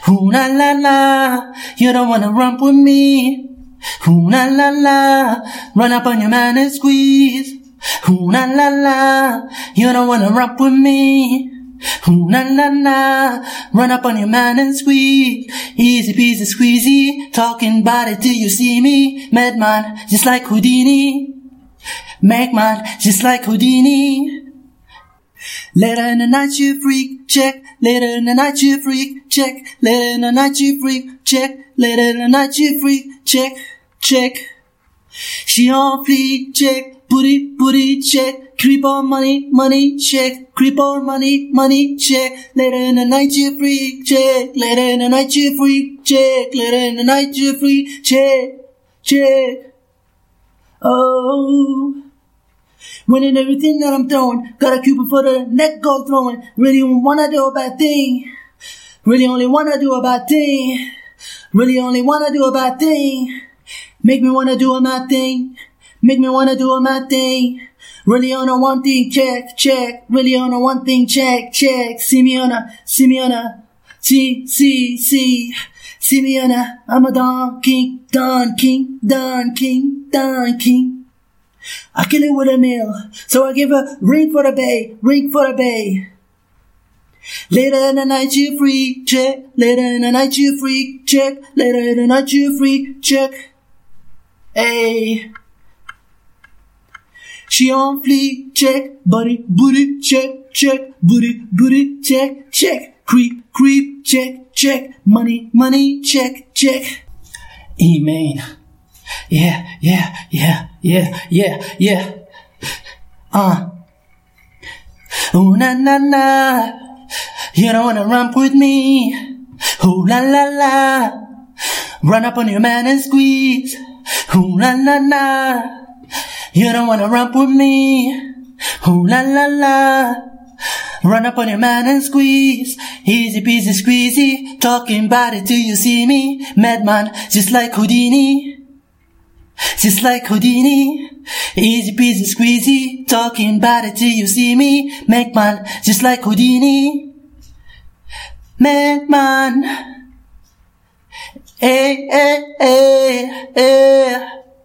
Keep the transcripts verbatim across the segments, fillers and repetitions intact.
Ooh la la la, you don't wanna romp with me. Ooh la la la, run up on your man and squeeze. Ooh la la la, you don't wanna romp with me. Ooh la la la, run up on your man and squeeze. Easy peasy squeezy, talking about it till you see me. Madman, just like Houdini. Magman, just like Houdini. Later in the night you freak, check. Later in the night you freak, check. Later in the night you freak, check. Later in the night you freak, check, check. She on fleek, check. Booty, booty, check. Creep on money, money, check. Creep on money, money, check. Later in the night you freak, check. Later in the night you freak, check. Later in the night you freak, check, check. Oh. Winning everything that I'm throwing. Got a Cupid for the neck, go throwing. Really wanna do a bad thing. Really only wanna do a bad thing. Really only wanna do a bad thing. Make me wanna do a mad thing. Make me wanna do a mad thing. Really on a one thing, check, check. Really on a one thing, check, check. See me on a, see me on a, see, see, see. See me on a, I'm a Don King, Don King, Don King, Don King. I kill it with a mill, so I give a ring for the bay, ring for the bay. Later in the night you freak, check. Later in the night you freak, check. Later in the night you freak, check. Ayy. She on fleek, check. Body, booty, check, check. Booty, booty, check, check. Creep, creep, check, check. Money, money, check, check. E-main. Yeah, yeah, yeah, yeah, yeah, yeah. Uh. Ooh la la la, you don't wanna romp with me. Ooh la la la, run up on your man and squeeze. Ooh la la la, you don't wanna romp with me. Ooh la la la, run up on your man and squeeze. Easy peasy squeezy, talking about it till you see me. Madman, just like Houdini. Just like Houdini, easy peasy squeezy, talking about it till you see me. Magman, just like Houdini. Magman, eh, eh, eh, eh.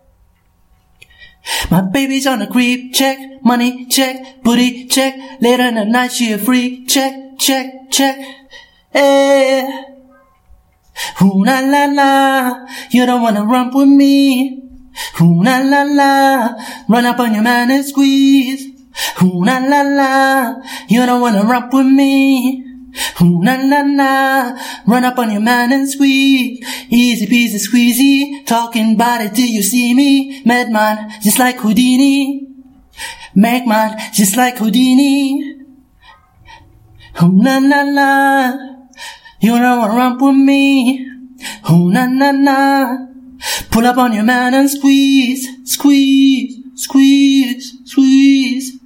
My baby's on a creep, check, money, check, booty, check. Later in the night she a freak, check, check, check, eh. Ooh la la la, you don't wanna romp with me. Ooh la la la, run up on your man and squeeze. Ooh la la la, you don't wanna romp with me. Ooh la la la, run up on your man and squeeze. Easy peasy squeezy, talking about it till you see me. Madman, just like Houdini. Magman, just like Houdini. Ooh la la la, you don't wanna romp with me. Ooh la la la, pull up on your man and squeeze, squeeze, squeeze, squeeze.